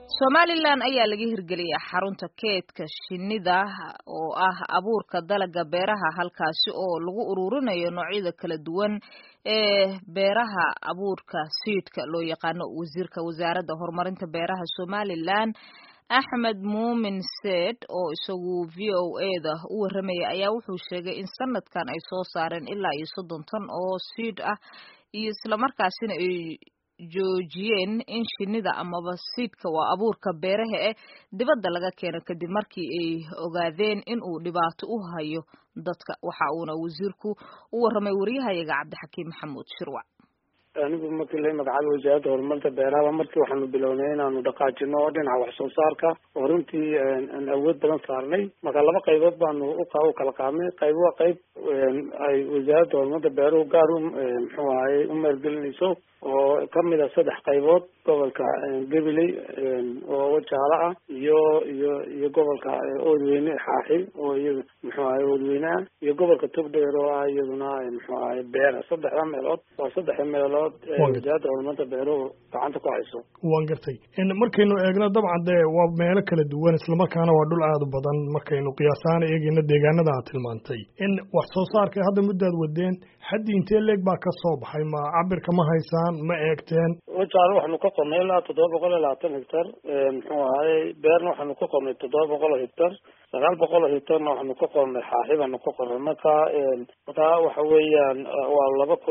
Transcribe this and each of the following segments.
Somaliland ayaa laga hirgeliyay xarunta keedka shinnida oo ah abuurka dalagga beeraha halkaasi oo lagu ururinayo noocyada kala duwan ee beeraha abuurka seedka loo yaqaano wasiirka wasaaradda horumarinta beeraha Somaliland Axmed Muumin Said oo isagu VOA-da u warramaya ayaa wuxuu sheegay in sanadkan ay soo saareen ilaa 30 tan oo seed ah iyo isla markaasina ay joojiyeen in shinnida amaba seedka waa abuurka beeraha dibadda laga keeno kadib markii ay ogaadeen in uu dhibaato u hayo dadka waxa uuna wasiirku u warramay wariyahayaga Cabdixakiim Maxamuud Shirwac anigu markii la magacaabay wasaaradda horumarinta beeraha markii waxaanu bilownay inaanu dhaqaajino dhinaca wax soo saarka oo runtii aan awood badan saarnay marka laba qaybood baanu u kala qaadnay qayb waa qayb ay wasaaradda horumarinta beeruhu gaar u muxuu ahaye u maalgelinayso oo kamid ah 3 qaybood gobolka Gabiley oo wajaala ah iyo gobolka Oodweyne Xaaxi oo iyagu muxuu ahaye Oodweyne iyo gobolka Togdheer oo ah iyaduna muxuu ahaye beer 3 meelood waa 3 meelood wasaaradda horumarinta beeruhu gacanta ku hayso waan gartay in markaynu eegno dabcan waa meelo kala duwan isla markaana waa dhul aad u badan markaynu qiyaasaan eegayna deegaanada aad tilmaantay in wax soo saarka hadda muddaad wadeen xaddi intee leeg baa ka soo baxay ma cabirka ma haysaan ma eegteen wajaale waxaanu ka qornay ilaa 720 hektar muxuu ahaye beerna waxaanu ka qornay 700 hektar 900 hektarna waxaanu ka qornay Xaaxi baanu ka qornay marka waxa weeyaan waa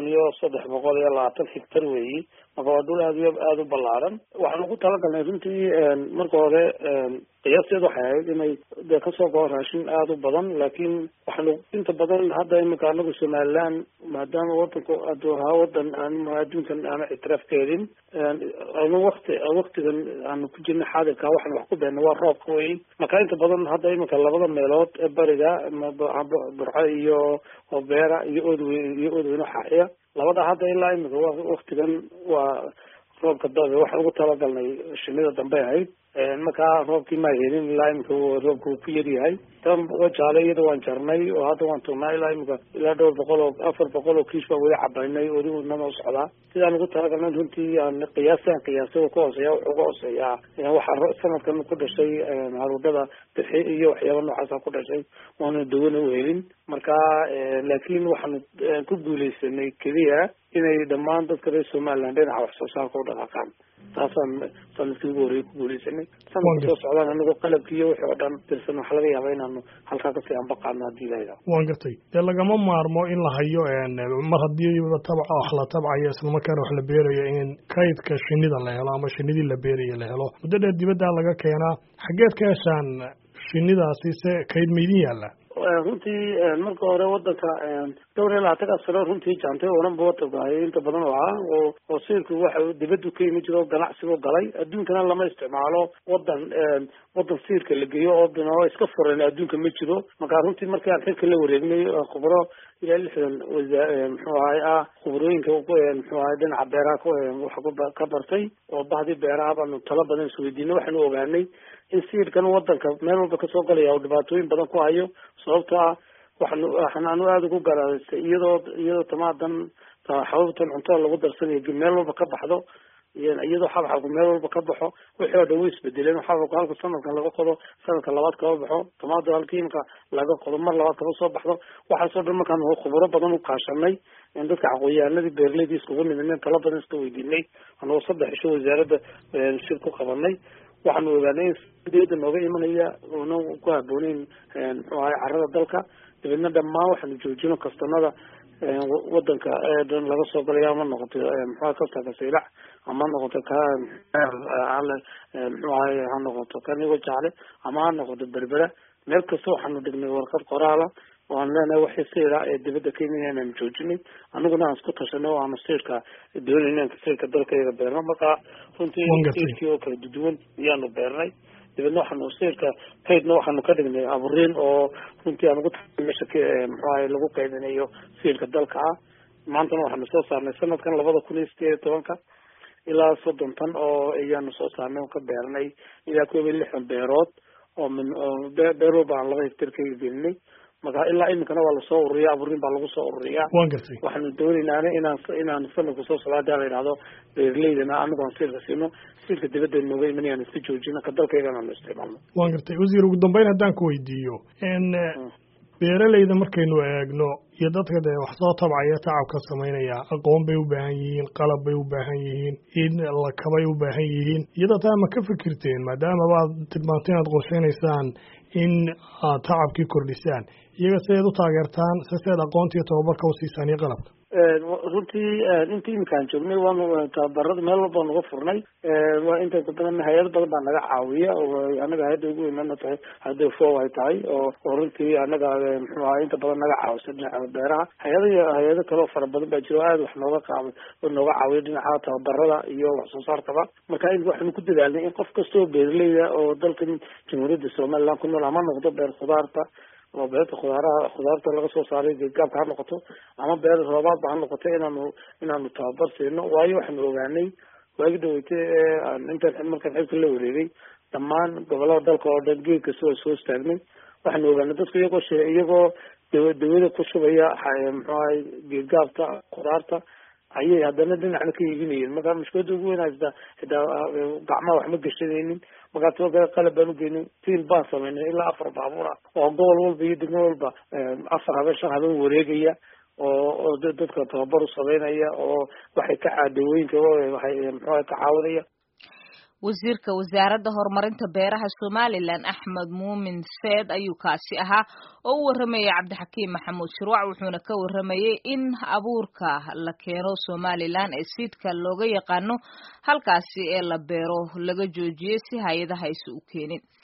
2320 hektar weeyi marka waa dhul aad u ballaaran waxaanu ku talagalnay runtii marka hore qiyaasteedu waxay ahayd inay ka soo go'o raashin aad u badan laakiin waxaanu inta badan hadda imika anagu Somaliland maadaama wadanku wadan aan adduunkan aan ictiraaf ka helin waqtigan aanu ku jirnay xaadirka waxaan wax ku beernay waa roobka weyn marka inta badan hadda imika labada meelood ee bariga Burco iyo Beera iyo Oodweyne Xaaxiya labada hadda ilaa imika waqtigan waa roobka daba waxaan ugu talagalnay shinnida dambe ahayd marka roobkii ma helin ilaa imika roobku ku yar yahay tan wajaale iyada waan jarnay oo hadda waan tuurnaa ilaa imika ilaa 400 oo kiish baa weli cabaynay oo nama socdaa sidaan ugu talagalnay runtii aan qiyaasay ku hooseeya wuxuu uga hooseeyaa waxa sanadkan ku dhashay haruudada bixi iyo waxyaabo noocaas ku dhashay waana dawana u helin marka laakiin waxaan ku guuleysanay kaliya inay dhammaan dadka reer Somaliland dhinaca wax soo saarka u dhaqaaqaan taasaan sanadkii ugu horreeyay ku guuleysanay sanadka soo socdaan anagoo qalabkii iyo wixii oo dhan tirsan waxa laga yaabaa inaanu halkaa kasii anbaqaano haddii la yidhaahdo waan gartay dee lagama maarmo in la hayo mar haddii wax la tabcayo isla markaana wax la beerayo in kaydka shinnida la helo ama shinnidii la beerayo la helo muddo dheer dibadda laga keenaa xaggeed ka heshaan shinnidaasi se kayd maydin yaalla runtii marka hore wadanka dhowr iyo 20 sano runtii jaantay oranba wadanka inta badan oo siirku waxa dibaddu ka yimid jiro ganacsiga galay adduunkana lama isticmaalo wadan siirka la geeyo oo dhinoo iska furan adduunka ma jiro marka runtii markii aan xilka la wareegnay khubaro ilaa 60 muxuu ahaay khubarooyinka muxuu ahaay dhinaca beeraha waxa ka bartay oo bahdii beeraha baanu talo badan isweydiinay waxaanu ogaanay in siirkan wadanka meel walba ka soo galaya oo dhibaatooyin badan ku hayo sababtoo ah waxaanu aad ugu garaadaystay iyadoo tamaadan xababtan cuntada lagu darsanayo meel walba ka baxdo iyadoo xabxabku meel walba ka baxo wixii oo dhan way isbedeleen xabxabku halka sanadkan laga qodo sanadka labaad kaba baxo tamaado halkii imka laga qodo mar labaad kaba soo baxdo waxaasoo dhan markaan khubaro badan u kaashanay in dadka aqoonyahanadii beeraleyda iskugu nimidnay talo badan iska weydiinay anagoo 3 isho wasaaradda shir ku qabanay waxaanu ogaanay in sideeda nooga imanaya oona ku habboonayn muxuu ahaay carrada dalka dibadna dhammaan waxaanu joojino kastamada wadanka dhan laga soo galaya ama noqoto muxuu kasta kasaylac ama noqoto muxuu ahaay ha noqoto kanigo jaale ama ha noqoto berbera meel kasta waxaanu dhignay warqad qoraala waan leenahay waxay siira ee dibadda Kenya inaan joojinay anaguna aan isku tashanay oo aan siirka doonayna siirka dalkayga beerno marka runtii siirkii oo kala duwan ayaanu beernay dibadna waxaanu siirka kaydna waxaanu ka dhignay abuuriin oo runtii aan ugu meesha muxuu ahaay lagu qaybinayo siirka dalka maanta waxaanu soo saarnay sanadkan 2018 ilaa 30 tan oo ayaanu soo saarnay ka beernay ilaa 60 beerood oo beero baan 2 hektar ka gelinay marka ilaa iminkana waa lasoo ururiyaa abuurin baa lagu soo ururiyaa waan gartay waxaanu doonaynaa inaan sanadka soo socda hadii la yidhahdo beeraleydana anagoon siilka siino siilka dibadda nooga imanayaan iska joojino ka dalkaygana aanu isticmaalno waan gartay wasiir ugu dambeyn haddaan ku weydiiyo beeralayda markaynu eegno iyo dadka dee wax soo tabcaya tacabka samaynaya aqoon bay u baahan yihiin qalab bay u baahan yihiin in lakabay u baahan yihiin iyadoo taa ma ka fikirteen maadaama baad tilmaantay inaad qorsheynaysaan in aad tacabkii kordhisaan iyaga sideed u taageertaan siseed aqoonta iyo tababarka u siisaan iyo qalabka runtii intii iminkaan joognay waanu tababarada meel walba naga furnay waa inta badan hay-ado badan baa naga caawiya oo anaga hay-adda ugu weynana tahay hadda fo ay tahay oo runtii anaga muxuu ahaa inta badan naga caawisa dhinaca beeraha hay-ado kale oo fara badan baa jiro aada wax nooga qaaday oo nooga caawiya dhinaca tababarada iyo wax soo saarkaba marka waxaanu ku dadaalnay in qof kastoo beeraleyda oo dalkan jamhuuriyadda somaliland ku nool ama noqdo beer khudaarta oo beerta khudaarta laga soo saaray geedgaabka ha noqoto ama beer roobaadba ha noqoto inaanu tababar siino waayo waxaanu ogaanay waagi dhaweyte intaan markaan xilka la wareegay dhammaan gobolada dalka oo dhan geed kasta waa soo istaagnay waxaanu ogaanay dadku iyagoo dawada ku shubaya muxuu ahay geedgaabta khudaarta ayay haddana dhinacna ka iibinayeen marka mushkilada ugu weyn haysta xitaa gacmaha wax ma gashanaynin markaa qalab baan ugeynay tiil baan samaynay ilaa 4 baabuur ah oo gobol walba iyo degmo walba 4 habeen 5 habeen wareegaya oo dadka tababar u sameynaya oo waxay ka caadawooyinka waxay muxuu ka caawinaya wasiirka wasaaradda horumarinta beeraha Somaliland Axmed Muumin Said ayuu kaasi ahaa oo u waramayay Cabdixakiim Maxamuud Shirwac wuxuuna ka waramayay in abuurka la keeno Somaliland ee seedka looga yaqaano halkaasi ee la beero laga joojiyay si hay'adaha ay u keenin